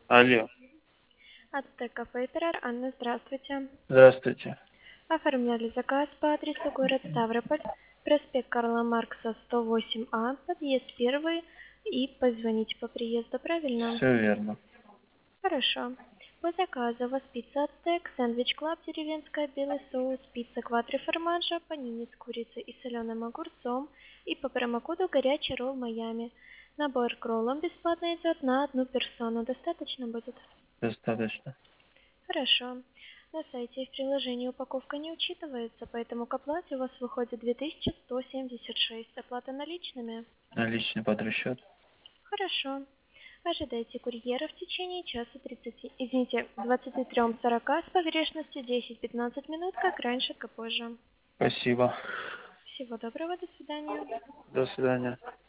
Алло. Ацтек кафе оператор Анна, здравствуйте. Здравствуйте. Оформляли заказ по адресу город Ставрополь, проспект Карла Маркса, 108А, подъезд 1, и позвоните по приезду, правильно? Все верно. Хорошо. По заказу у вас пицца Ацтек, сэндвич Клаб деревенская, белый соус, пицца Кватро формаджа, панини с курицей и соленым огурцом, и по промокоду горячий ролл Майами. Набор к роллам бесплатно идет на одну персону. Достаточно будет? Достаточно. Хорошо. На сайте и в приложении упаковка не учитывается, поэтому к оплате у вас выходит 2176. Оплата наличными? Наличный под расчет. Хорошо. Ожидайте курьера в течение часа 30, извините, 23:40 с погрешностью 10-15 минут, как раньше, как позже. Спасибо. Всего доброго, до свидания. До свидания.